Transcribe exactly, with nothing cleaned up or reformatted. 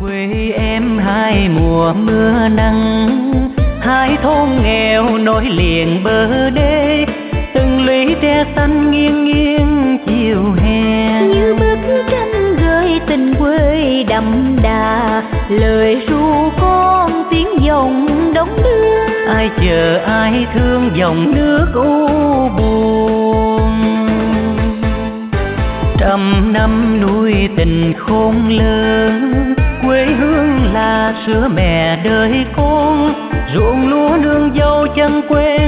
quê em hai mùa mưa nắng, hai thôn nghèo nối liền bờ đê, từng lũy tre xanh nghiêng nghiêng chiều hè. Như bức tranh gợi tình quê đậm đà, lời ru con tiếng dòng đong đưa. Ai chờ ai thương dòng nước u buồn, trăm năm nuôi tình khôn lớn. Quê hương là sữa mẹ đời con, ruộng lúa nương dâu chân quê